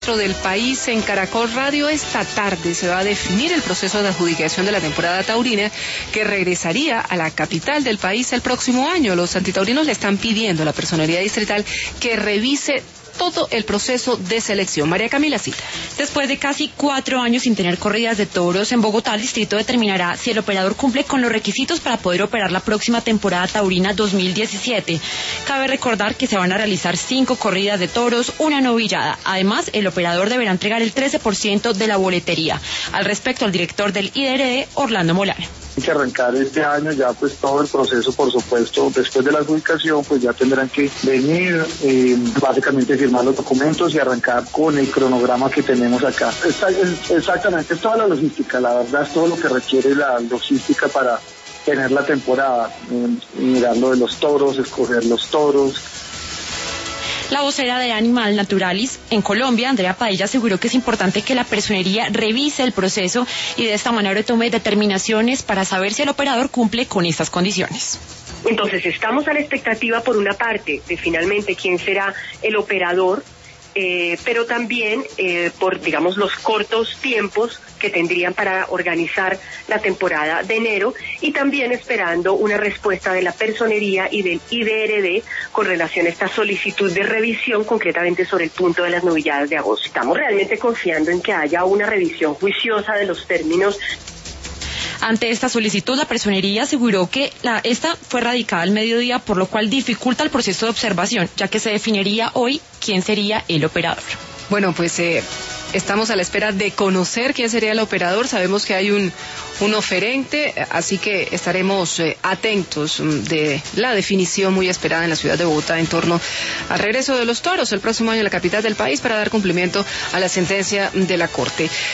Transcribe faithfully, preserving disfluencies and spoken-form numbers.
Centro del País en Caracol Radio. Esta tarde se va a definir el proceso de adjudicación de la temporada taurina que regresaría a la capital del país el próximo año. Los antitaurinos le están pidiendo a la personería distrital que revise todo el proceso de selección. María Camila Cita. Después de casi cuatro años sin tener corridas de toros en Bogotá, el distrito determinará si el operador cumple con los requisitos para poder operar la próxima temporada taurina dos mil diecisiete. Cabe recordar que se van a realizar cinco corridas de toros, una novillada. Además, el operador deberá entregar el trece por ciento de la boletería. Al respecto, el director del I D R D, Orlando Molano. Hay que arrancar este año ya pues todo el proceso, por supuesto, después de la adjudicación pues ya tendrán que venir, eh, básicamente firmar los documentos y arrancar con el cronograma que tenemos acá. Está, es, exactamente, es toda la logística, la verdad es todo lo que requiere la logística para tener la temporada, eh, mirar lo de los toros, escoger los toros. La vocera de Animal Naturalis en Colombia, Andrea Padilla, aseguró que es importante que la personería revise el proceso y de esta manera tome determinaciones para saber si el operador cumple con estas condiciones. Entonces estamos a la expectativa por una parte de finalmente quién será el operador, eh, pero también eh, por, digamos, los cortos tiempos que tendrían para organizar la temporada de enero y también esperando una respuesta de la personería y del I D R D con relación a esta solicitud de revisión concretamente sobre el punto de las novilladas de agosto. Estamos realmente confiando en que haya una revisión juiciosa de los términos. Ante esta solicitud, la personería aseguró que la, esta fue radicada al mediodía, por lo cual dificulta el proceso de observación, ya que se definiría hoy quién sería el operador. Bueno, pues eh, estamos a la espera de conocer quién sería el operador. Sabemos que hay un, un oferente, así que estaremos eh, atentos de la definición muy esperada en la ciudad de Bogotá en torno al regreso de los toros el próximo año a la capital del país para dar cumplimiento a la sentencia de la Corte.